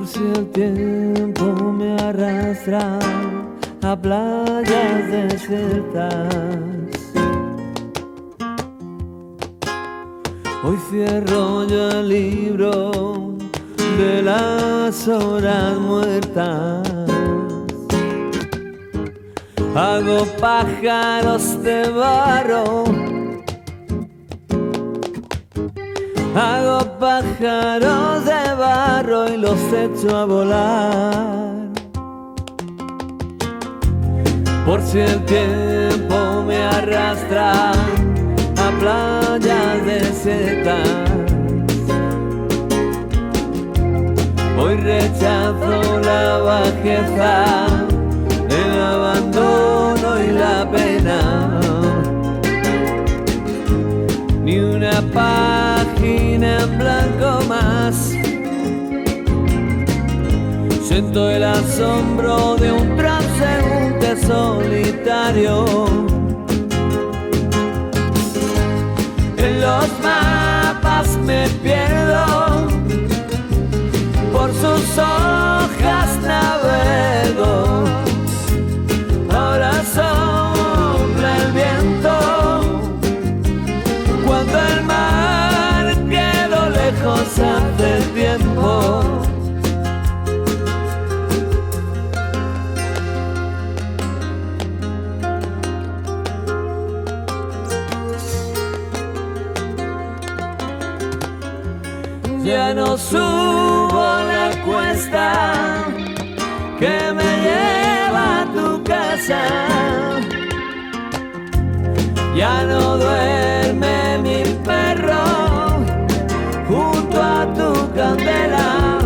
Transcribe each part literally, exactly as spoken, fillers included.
Por si el tiempo me arrastra a playas desiertas, hoy cierro yo el libro de las horas muertas. Hago pájaros de barro, hago pájaros de barro y los echo a volar. Por si el tiempo me arrastra a playas desiertas, hoy rechazo la bajeza, el abandono y la pena. Ni una página en blanco más. Siento el asombro de un transeúnte solitario. En los mapas me pierdo, por sus hojas navego. Ahora sopla el viento, cuando el mar quedó lejos hace tiempo. Ya no subo la cuesta que me lleva a tu casa, ya no duerme mi perro junto a tu candela.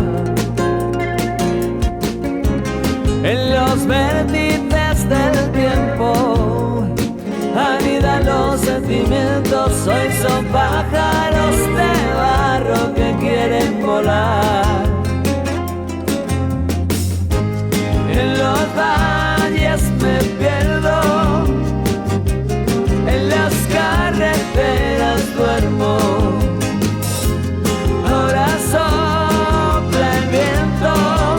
En los vértices del tiempo anidan los sentimientos, hoy son pájaros de barro que quieren volar. En los valles me pierdo, en las carreteras duermo. Ahora sopla el viento,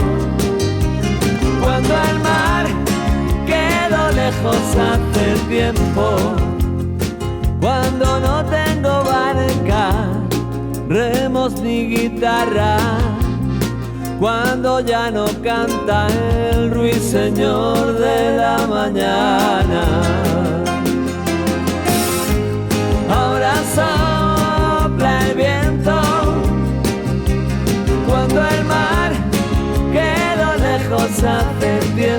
cuando el mar quedó lejos hace tiempo. Cuando no tengo barca, remos ni guitarra, cuando ya no canta el ruiseñor de la mañana. Ahora sopla el viento, cuando el mar quedó lejos hace tiempo.